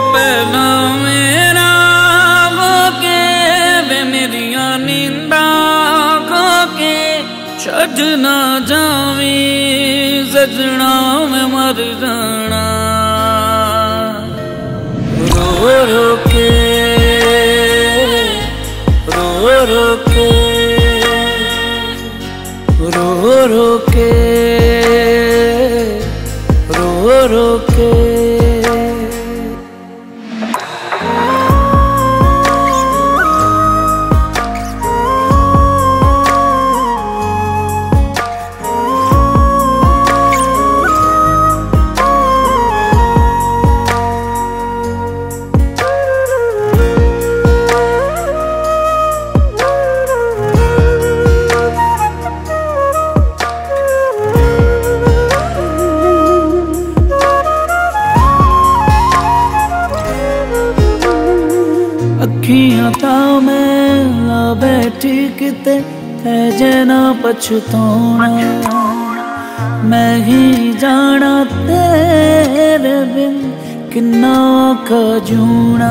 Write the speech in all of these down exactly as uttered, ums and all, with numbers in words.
पहला मेरा होके वे मेरिया नींदा खोके छड़ ना जावी सजना मैं मर जाना। रो रो के रो रो के रो रो के रो रो के अखियां ता मैं ला बैठी किते है जना पछताना। मैं ही जाना तेरे बिन किन्ना औखा जूना।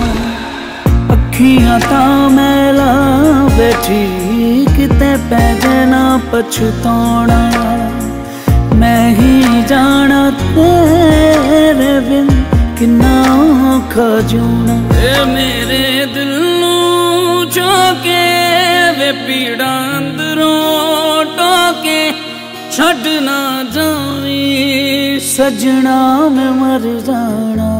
अखियां ता मैं ला बैठी किते पै जना पछताना। मैं ही जाना तेरे बिन किन्ना औखा जूना। मेरे दिल नूं चौके वे पीड़ा अंदरों टोके छड़ ना जावी सजना मैं मर जाना।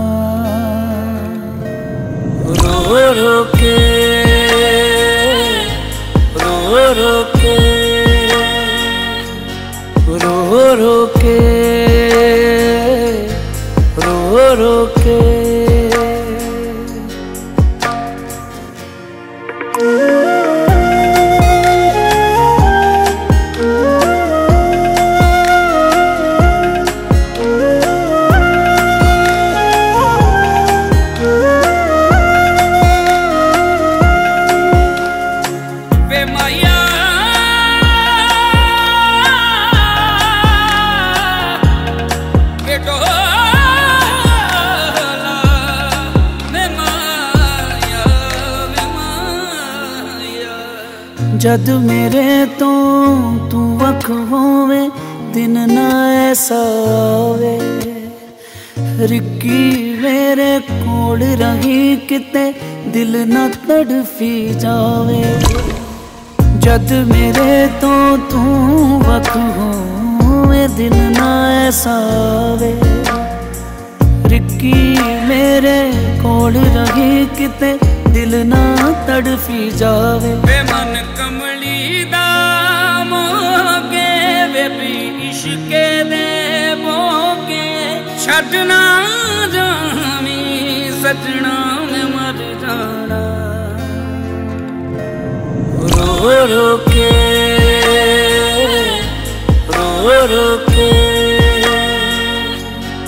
रो रो के रो रो के रो रो के रो रो के जद मेरे तो तू वख होवे दिन ना ऐसा आवे। रिक्की मेरे कोल रही किते दिल ना तड़फी जावे। जद मेरे तो तू वख होवे दिन ना ऐसा आवे। रिक्की मेरे कोल रही किते दिल ना तड़फी जावे। वे मन कमली दा मोके वे भी इश्के दे मोके छड़ ना जावी सजना मैं मर जाना। रो रो के रो रो के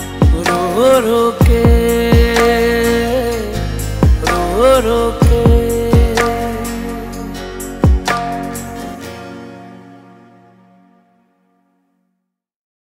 रो रो के रो रो के